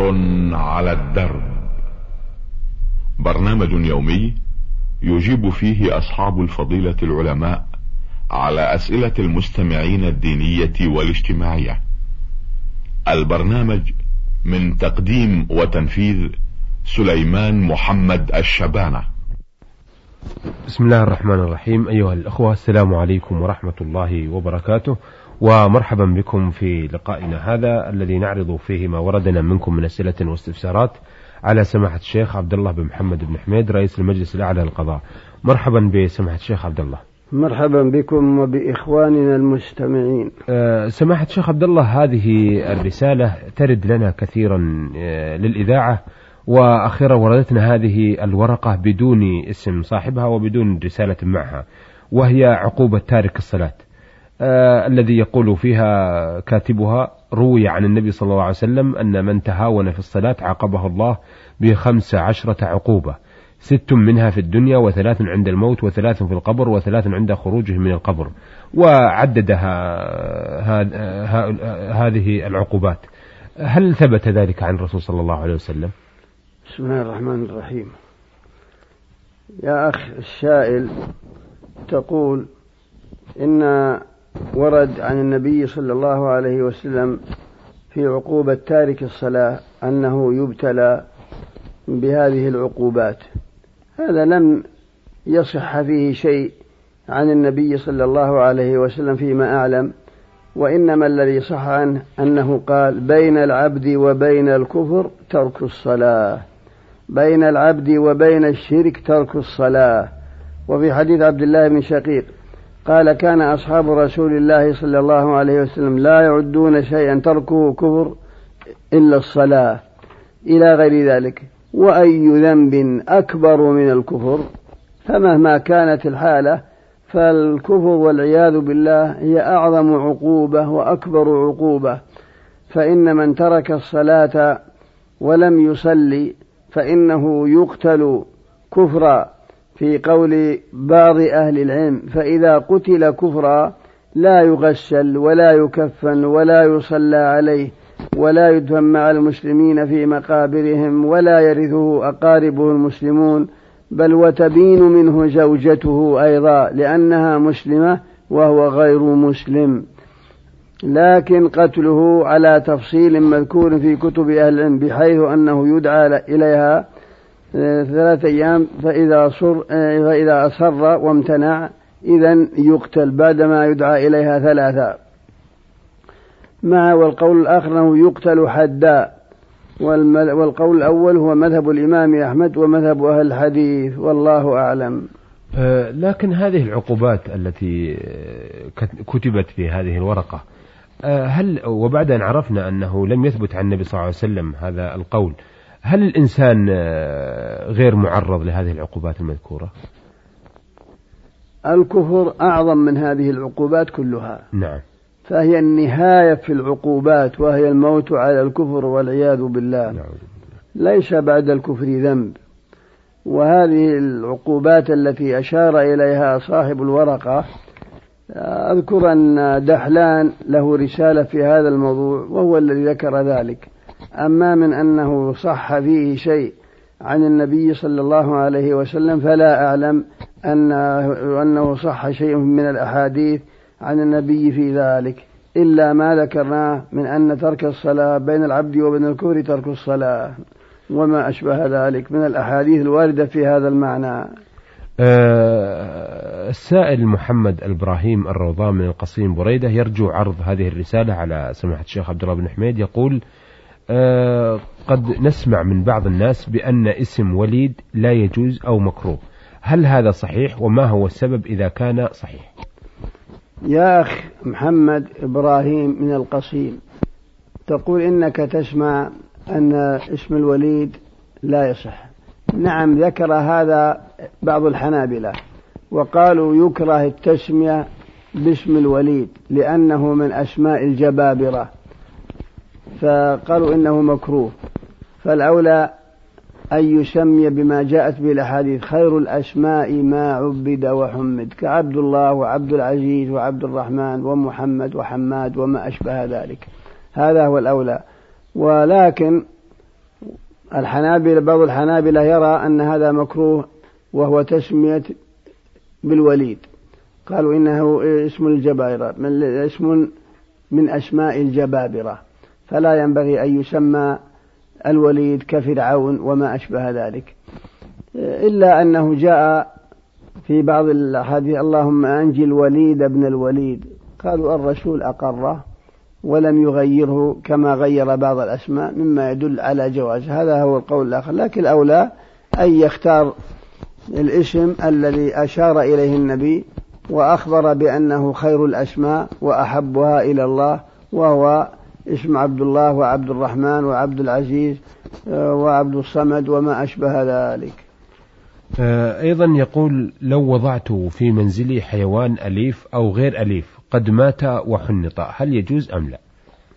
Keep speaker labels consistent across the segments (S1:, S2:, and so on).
S1: عمر على الدرب، برنامج يومي يجيب فيه أصحاب الفضيلة العلماء على أسئلة المستمعين الدينية والاجتماعية. البرنامج من تقديم وتنفيذ سليمان محمد الشبانة.
S2: بسم الله الرحمن الرحيم. أيها الأخوة، السلام عليكم ورحمة الله وبركاته، ومرحبا بكم في لقائنا هذا الذي نعرض فيه ما وردنا منكم من أسئلة واستفسارات على سماحة الشيخ عبد الله بن محمد بن حميد رئيس المجلس الأعلى للقضاء. مرحبا بسماحة الشيخ عبد الله.
S3: مرحبا بكم وبإخواننا المستمعين.
S2: سماحة الشيخ عبد الله، هذه الرسالة ترد لنا كثيرا للإذاعة، وأخيرا وردتنا هذه الورقة بدون اسم صاحبها وبدون رسالة معها، وهي عقوبة تارك الصلاة، الذي يقول فيها كاتبها: روي عن النبي صلى الله عليه وسلم أن من تهاون في الصلاة عاقبه الله ب15 عقوبة، 6 منها في الدنيا، و3 عند الموت، و3 في القبر، و3 عند خروجه من القبر، وعددها هذه العقوبات. هل ثبت ذلك عن الرسول صلى الله عليه وسلم؟
S3: بسم الله الرحمن الرحيم. يا أخ السائل، تقول إن ورد عن النبي صلى الله عليه وسلم في عقوبة تارك الصلاة أنه يبتلى بهذه العقوبات. هذا لم يصح فيه شيء عن النبي صلى الله عليه وسلم فيما أعلم، وإنما الذي صح عنه أنه قال: بين العبد وبين الكفر ترك الصلاة، بين العبد وبين الشرك ترك الصلاة. وفي حديث عبد الله بن شقيق قال: كان أصحاب رسول الله صلى الله عليه وسلم لا يعدون شيئا تركه كفر إلا الصلاة، إلى غير ذلك. وأي ذنب أكبر من الكفر؟ فمهما كانت الحالة فالكفر والعياذ بالله هي أعظم عقوبة وأكبر عقوبة. فإن من ترك الصلاة ولم يصلي فإنه يقتل كفرا، في قول بعض أهل العلم: فإذا قتل كفرا لا يغسل ولا يكفن ولا يصلى عليه ولا يدفن مع المسلمين في مقابرهم ولا يرثه أقاربه المسلمون، بل وتبين منه زوجته أيضا لأنها مسلمة وهو غير مسلم. لكن قتله على تفصيل مذكور في كتب أهل العلم، بحيث أنه يدعى إليها 3 أيام، فإذا أصر وامتنع إذن يقتل بعدما يدعى إليها 3. والقول الآخر أنه يقتل حدا، والقول الأول هو مذهب الإمام أحمد ومذهب أهل الحديث، والله أعلم.
S2: لكن هذه العقوبات التي كتبت في هذه الورقة، هل وبعد أن عرفنا أنه لم يثبت عن النبي صلى الله عليه وسلم هذا القول، هل الإنسان غير معرض لهذه العقوبات المذكورة؟
S3: الكفر أعظم من هذه العقوبات كلها.
S2: نعم.
S3: فهي النهاية في العقوبات، وهي الموت على الكفر والعياذ بالله.
S2: نعم.
S3: ليس بعد الكفر ذنب. وهذه العقوبات التي أشار إليها صاحب الورقة، أذكر أن دحلان له رسالة في هذا الموضوع وهو الذي ذكر ذلك. أما من أنه صح فيه شيء عن النبي صلى الله عليه وسلم فلا أعلم أنه صح شيء من الأحاديث عن النبي في ذلك، إلا ما ذكرناه من أن ترك الصلاة بين العبد وبين الكفر ترك الصلاة، وما أشبه ذلك من الأحاديث الواردة في هذا المعنى.
S2: السائل محمد الإبراهيم الروضان من القصيم بريدة يرجو عرض هذه الرسالة على سماحة الشيخ عبد الله بن حميد. يقول: قد نسمع من بعض الناس بأن اسم وليد لا يجوز أو مكروه، هل هذا صحيح؟ وما هو السبب إذا كان صحيح؟
S3: يا أخ محمد إبراهيم من القصيم، تقول إنك تسمع أن اسم الوليد لا يصح. نعم، ذكر هذا بعض الحنابلة وقالوا يكره التسمية باسم الوليد لأنه من أسماء الجبابرة، فقالوا إنه مكروه. فالأولى أن يسمي بما جاءت به الأحاديث: خير الأسماء ما عبد وحمد، كعبد الله وعبد العزيز وعبد الرحمن ومحمد وحماد وما أشبه ذلك. هذا هو الأولى. ولكن بعض الحنابلة يرى أن هذا مكروه، وهو تسمية بالوليد، قالوا إنه اسم الجبابرة، اسم من أسماء الجبابرة، فلا ينبغي أن يسمى الوليد كفرعون وما أشبه ذلك، إلا أنه جاء في بعض الأحاديث اللهم أنجي الوليد ابن الوليد، قالوا الرسول أقره ولم يغيره كما غير بعض الأسماء، مما يدل على جواز. هذا هو القول الآخر، لكن الأولى أن يختار الاسم الذي أشار إليه النبي وأخبر بأنه خير الأسماء وأحبها إلى الله، وهو اسم عبد الله وعبد الرحمن وعبد العزيز وعبد الصمد وما أشبه ذلك.
S2: أيضا يقول: لو وضعت في منزلي حيوان أليف أو غير أليف قد مات وحنط، هل يجوز أم لا؟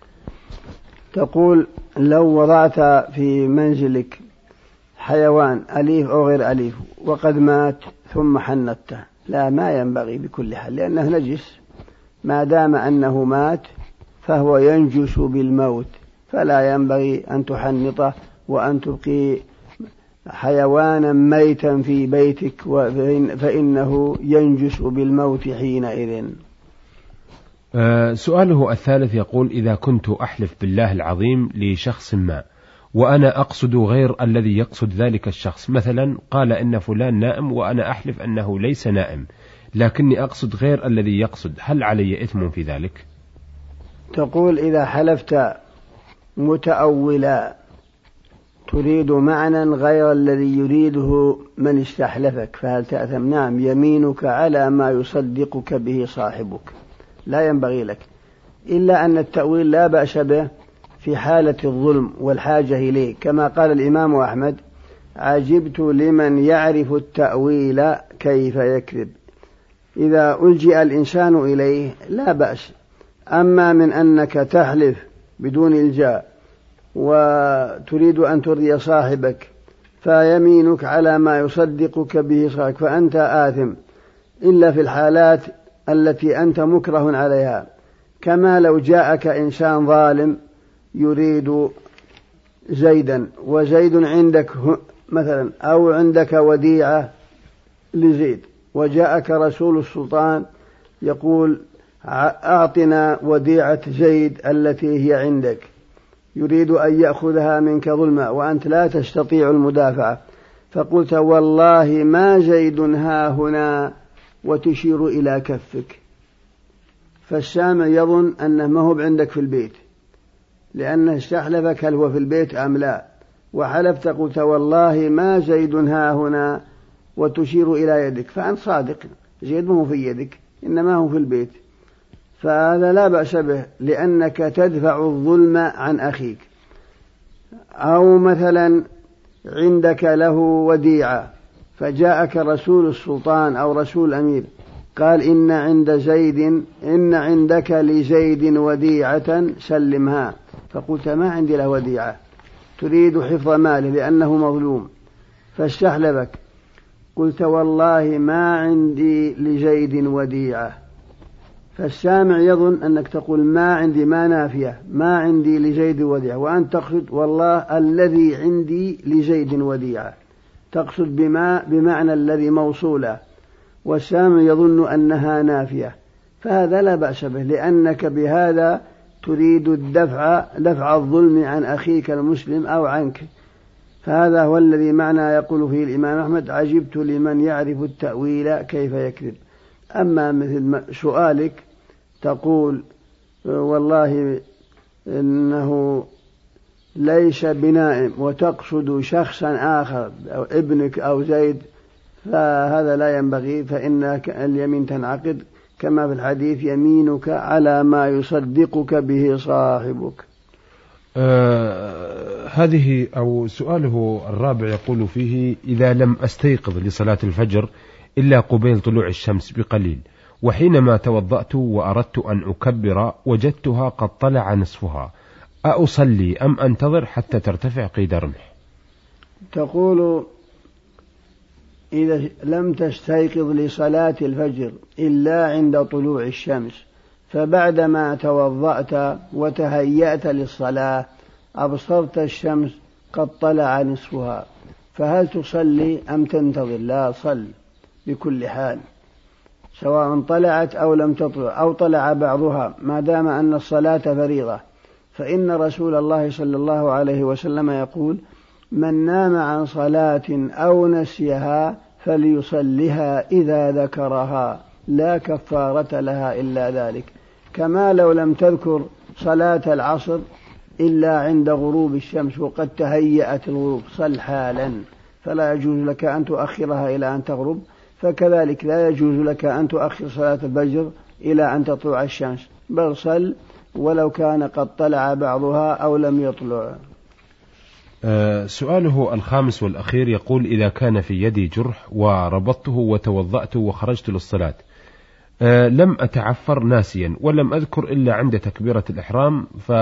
S3: تقول لو وضعت في منزلك حيوان أليف أو غير أليف وقد مات ثم حنطته، لا، ما ينبغي بكل حال، لأنه نجس، ما دام أنه مات فهو ينجس بالموت، فلا ينبغي أن تحنطه وأن تبقي حيوانا ميتا في بيتك، فإنه ينجس بالموت حينئذ.
S2: سؤاله الثالث يقول: إذا كنت أحلف بالله العظيم لشخص ما وأنا أقصد غير الذي يقصد ذلك الشخص، مثلا قال إن فلان نائم وأنا أحلف أنه ليس نائم لكني أقصد غير الذي يقصد، هل علي إثم في ذلك؟
S3: تقول إذا حلفت متأولا تريد معنى غير الذي يريده من استحلفك فهل تأثم؟ نعم، يمينك على ما يصدقك به صاحبك، لا ينبغي لك، إلا أن التأويل لا بأس به في حالة الظلم والحاجة إليه، كما قال الإمام أحمد: عجبت لمن يعرف التأويل كيف يكذب. إذا ألجئ الإنسان إليه لا بأس، أما من أنك تحلف بدون إلجاء وتريد أن ترضي صاحبك فيمينك على ما يصدقك به صاحبك فأنت آثم، إلا في الحالات التي أنت مكره عليها، كما لو جاءك إنسان ظالم يريد زيدا وزيد عندك مثلا، أو عندك وديعة لزيد وجاءك رسول السلطان يقول: أعطنا وديعة زيد التي هي عندك، يريد أن يأخذها منك ظلما وأنت لا تستطيع المدافعة، فقلت: والله ما زيد ها هنا، وتشير إلى كفك، فالسامع يظن أنه ما هو عندك في البيت، لأنه استحلفك هل هو في البيت أم لا، وحلفت قلت: والله ما زيد ها هنا، وتشير إلى يدك، فأنت صادق، زيد ما هو في يدك إنما هو في البيت، فهذا لا بأس به، لأنك تدفع الظلم عن أخيك. أو مثلا عندك له وديعة فجاءك رسول السلطان أو رسول الأمير قال: إن عندك لزيد وديعة سلمها، فقلت: ما عندي له وديعة، تريد حفظ ماله لأنه مظلوم، فاستحلفك، قلت: والله ما عندي لزيد وديعة، فالسامع يظن أنك تقول ما عندي، ما نافية، ما عندي لزيد وديعة، وأنت تقصد والله الذي عندي لزيد وديعة، تقصد بمعنى الذي موصولة، والسامع يظن أنها نافية، فهذا لا بأس به، لأنك بهذا تريد دفع الظلم عن أخيك المسلم أو عنك، فهذا هو الذي معنى يقول فيه الإمام أحمد: عجبت لمن يعرف التأويل كيف يكذب. أما مثل سؤالك تقول: والله إنه ليس بنائم، وتقصد شخصا آخر أو ابنك أو زيد، فهذا لا ينبغي، فإن اليمين تنعقد كما في الحديث: يمينك على ما يصدقك به صاحبك.
S2: هذه أو سؤاله الرابع يقول فيه: إذا لم أستيقظ لصلاة الفجر إلا قبيل طلوع الشمس بقليل، وحينما توضأت وأردت أن أكبر وجدتها قد طلع نصفها، أصلي أم أنتظر حتى ترتفع قيد رمح؟
S3: تقول: إذا لم تستيقظ لصلاة الفجر إلا عند طلوع الشمس، فبعدما توضأت وتهيأت للصلاة أبصرت الشمس قد طلع نصفها، فهل تصلي أم تنتظر؟ لا، صل بكل حال، سواء طلعت أو لم تطلع أو طلع بعضها، ما دام أن الصلاة فريضة. فإن رسول الله صلى الله عليه وسلم يقول: من نام عن صلاة أو نسيها فليصلها إذا ذكرها، لا كفارة لها إلا ذلك. كما لو لم تذكر صلاة العصر إلا عند غروب الشمس وقد تهيأت الغروب، صل حالا، فلا يجوز لك أن تؤخرها إلى أن تغرب. فكذلك لا يجوز لك أن تؤخر صلاة الفجر إلى أن تطلع الشمس، بل صل ولو كان قد طلع بعضها أو لم يطلع.
S2: سؤاله الخامس والأخير يقول: إذا كان في يدي جرح وربطته وتوضأت وخرجت للصلاة، لم أتعفر ناسيا ولم أذكر إلا عند تكبيرة الإحرام،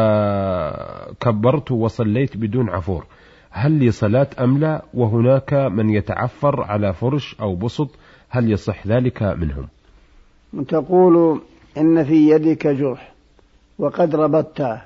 S2: فكبرت وصليت بدون عفور، هل لي صلاة أم لا؟ وهناك من يتعفر على فرش أو بسط، هل يصح ذلك منهم؟
S3: تقول إن في يدك جرح وقد ربطته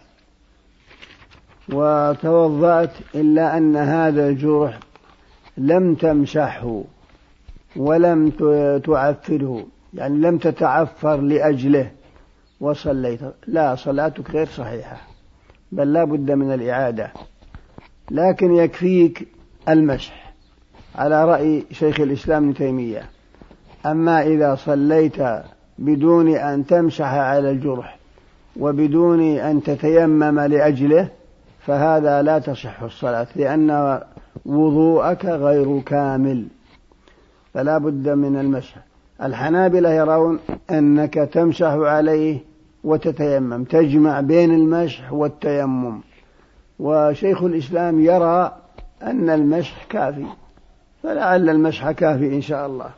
S3: وتوضأت، إلا أن هذا الجرح لم تمسحه ولم تعفره، يعني لم تتعفر لأجله وصليت، لا، صلاتك غير صحيحة، بل لا بد من الإعادة. لكن يكفيك المسح على رأي شيخ الإسلام ابن تيمية. أما إذا صليت بدون أن تمسح على الجرح وبدون أن تتيمم لأجله فهذا لا تصح الصلاة، لأن وضوءك غير كامل، فلا بد من المسح. الحنابلة يرون أنك تمسح عليه وتتيمم، تجمع بين المسح والتيمم، وشيخ الإسلام يرى أن المسح كافي، فلعل المسح كافي إن شاء الله.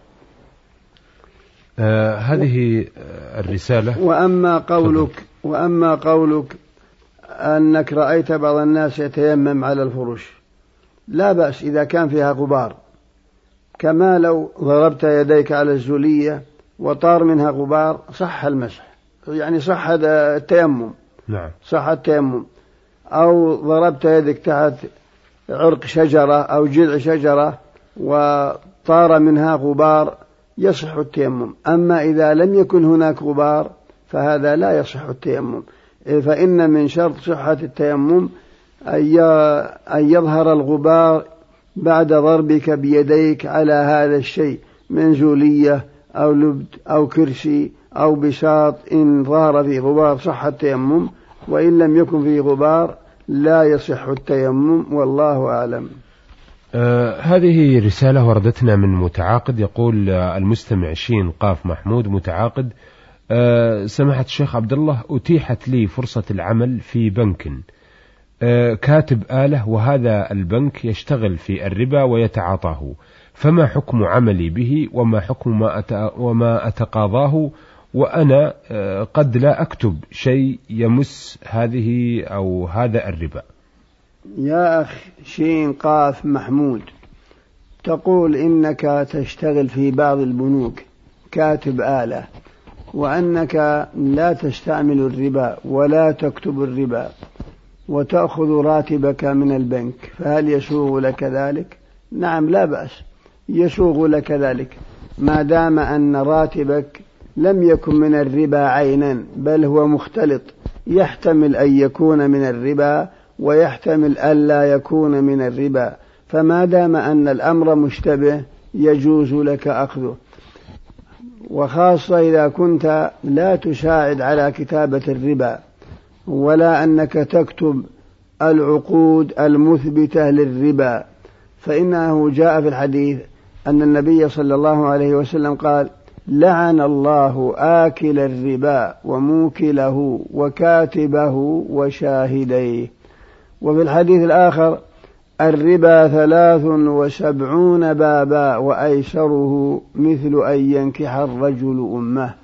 S2: هذه الرسالة.
S3: وأما قولك أنك رأيت بعض الناس يتيمم على الفرش، لا بأس إذا كان فيها غبار، كما لو ضربت يديك على الزولية وطار منها غبار، صح المسح، يعني صح التيمم.
S2: نعم،
S3: صح التيمم. أو ضربت يدك تحت عرق شجرة أو جذع شجرة وطار منها غبار، يصح التيمم. أما إذا لم يكن هناك غبار فهذا لا يصح التيمم، فإن من شرط صحة التيمم أن يظهر الغبار بعد ضربك بيديك على هذا الشيء من زولية أو لبد أو كرسي أو بساط، إن ظهر فيه غبار صح التيمم، وإن لم يكن فيه غبار لا يصح التيمم، والله أعلم.
S2: هذه رسالة وردتنا من متعاقد، يقول المستمع شين قاف محمود متعاقد: سماحة الشيخ عبد الله، أتيحت لي فرصة العمل في بنك كاتب آلة، وهذا البنك يشتغل في الربا ويتعاطاه، فما حكم عملي به وما حكم وما أتقاضاه، وأنا قد لا أكتب شيء يمس هذه أو هذا الربا؟
S3: يا أخ شين قاف محمود، تقول إنك تشتغل في بعض البنوك كاتب آلة، وأنك لا تستعمل الربا ولا تكتب الربا وتأخذ راتبك من البنك، فهل يسوغ لك ذلك؟ نعم، لا بأس، يسوغ لك ذلك ما دام أن راتبك لم يكن من الربا عينا، بل هو مختلط، يحتمل أن يكون من الربا ويحتمل أن لا يكون من الربا، فما دام أن الأمر مشتبه يجوز لك أخذه، وخاصة إذا كنت لا تساعد على كتابة الربا ولا أنك تكتب العقود المثبتة للربا، فإنه جاء في الحديث أن النبي صلى الله عليه وسلم قال: لعن الله آكل الربا وموكله وكاتبه وشاهديه. وفي الحديث الآخر: الربا 73 بابا وأيسره مثل أن ينكح الرجل أمه.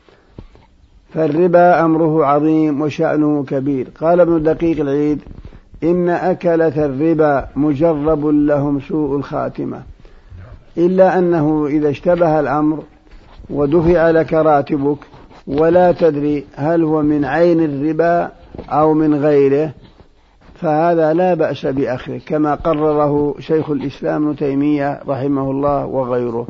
S3: فالربا أمره عظيم وشأنه كبير. قال ابن دقيق العيد: إن أكلة الربا مجرب لهم سوء الخاتمة، إلا أنه إذا اشتبه الأمر ودفع لك راتبك ولا تدري هل هو من عين الربا أو من غيره، فهذا لا بأس بأخذه كما قرره شيخ الإسلام ابن تيمية رحمه الله وغيره.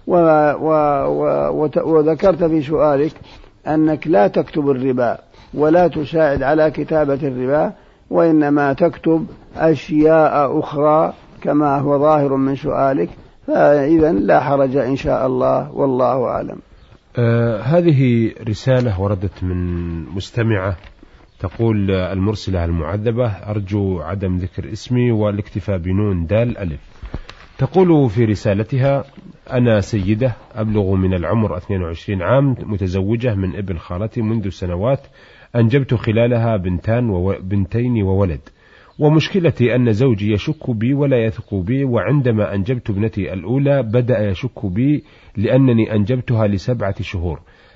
S3: وذكرت في سؤالك أنك لا تكتب الربا ولا تساعد على كتابة الربا، وإنما تكتب أشياء أخرى كما هو ظاهر من سؤالك، فإذا لا حرج إن شاء الله، والله أعلم.
S2: هذه رسالة وردت من مستمعة تقول: المرسلة المعذبة أرجو عدم ذكر اسمي والاكتفاء بنون دال ألف. تقول في رسالتها: أنا سيدة أبلغ من العمر 22 عام، متزوجة من ابن خالتي منذ سنوات، أنجبت خلالها بنتين وولد، ومشكلتي أن زوجي يشك بي ولا يثق بي، وعندما أنجبت ابنتي الأولى بدأ يشك بي لأنني أنجبتها ل7 شهور،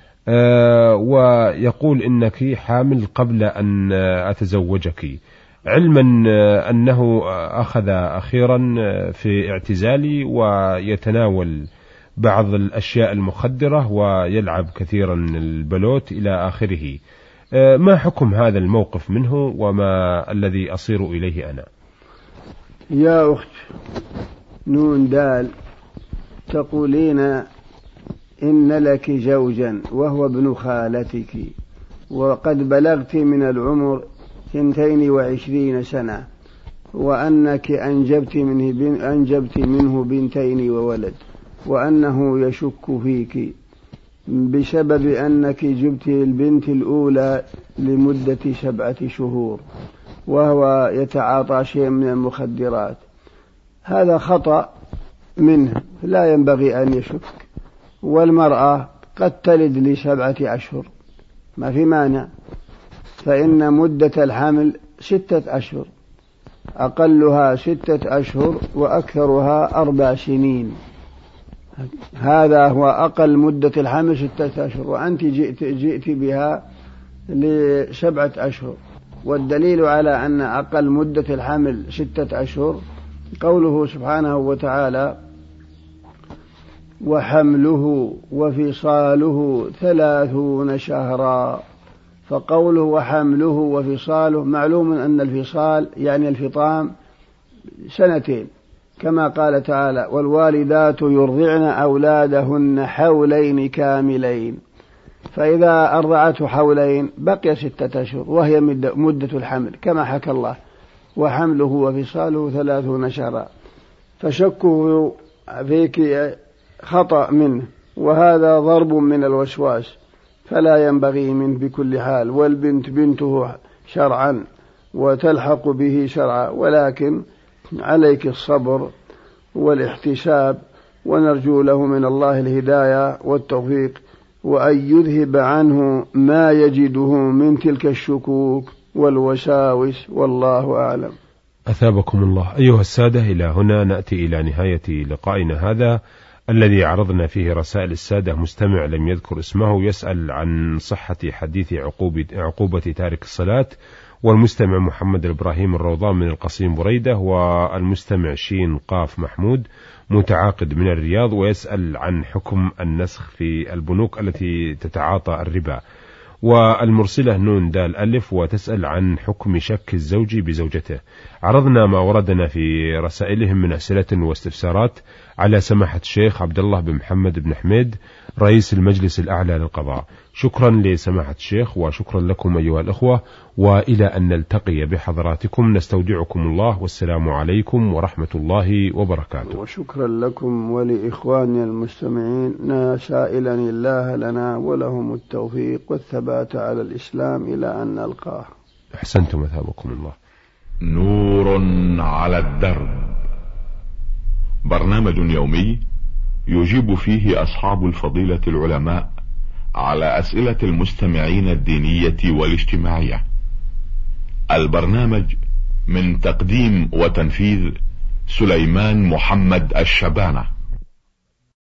S2: ويقول إنك حامل قبل أن أتزوجك، علما أنه أخذ أخيرا في اعتزالي ويتناول بعض الأشياء المخدرة ويلعب كثيرا البلوت إلى آخره. ما حكم هذا الموقف منه وما الذي أصير إليه أنا؟
S3: يا أخت نون دال، تقولين إن لك زوجا وهو ابن خالتك، وقد بلغت من العمر 22 سنة، وأنك أنجبت منه بنتين وولد، وأنه يشك فيك بسبب أنك جبت البنت الأولى لمدة 7 شهور وهو يتعاطى شيء من المخدرات. هذا خطأ منه، لا ينبغي أن يشك، والمرأة قد تلد ل7 أشهر ما في مانع، فإن مدة الحمل 6 أشهر، أقلها 6 أشهر وأكثرها 4 سنين. هذا هو أقل مدة الحمل 6 أشهر، وأنت جئت بها ل7 أشهر. والدليل على أن أقل مدة الحمل 6 أشهر قوله سبحانه وتعالى: وحمله وفصاله 30 شهرا. فقوله وحمله وفصاله معلوم أن الفصال يعني الفطام 2 كما قال تعالى: والوالدات يرضعن أولادهن حولين كاملين. فإذا أرضعته حولين بقي 6 أشهر وهي مدة الحمل كما حكى الله: وحمله وفصاله 30 شهرا. فشكه فيك خطأ منه، وهذا ضرب من الوسواس، فلا ينبغي منه بكل حال. والبنت بنته شرعا وتلحق به شرعا، ولكن عليك الصبر والاحتساب، ونرجو له من الله الهداية والتوفيق، وأن يذهب عنه ما يجده من تلك الشكوك والوساوس، والله أعلم.
S2: أثابكم الله. أيها السادة، إلى هنا نأتي إلى نهاية لقائنا هذا الذي عرضنا فيه رسائل السادة. مستمع لم يذكر اسمه يسأل عن صحة حديث عقوبة تارك الصلاة، والمستمع محمد الإبراهيم الروضان من القصيم بريدة، والمستمع شين قاف محمود متعاقد من الرياض، ويسأل عن حكم النسخ في البنوك التي تتعاطى الربا، والمرسلة نون دال ألف وتسأل عن حكم شك الزوج بزوجته. عرضنا ما وردنا في رسائلهم من أسئلة واستفسارات على سماحة الشيخ عبد الله بن محمد بن حميد رئيس المجلس الأعلى للقضاء. شكرا لسماحة الشيخ، وشكرا لكم أيها الأخوة، وإلى أن نلتقي بحضراتكم نستودعكم الله، والسلام عليكم ورحمة الله وبركاته.
S3: وشكرا لكم ولإخواننا المستمعين، سائلا الله لنا ولهم التوفيق والثبات على الإسلام إلى أن نلقاه.
S2: أحسنتم، أثابكم الله.
S1: نور على الدرب، برنامج يومي يجيب فيه أصحاب الفضيلة العلماء على أسئلة المستمعين الدينية والاجتماعية. البرنامج من تقديم وتنفيذ سليمان محمد الشبانة.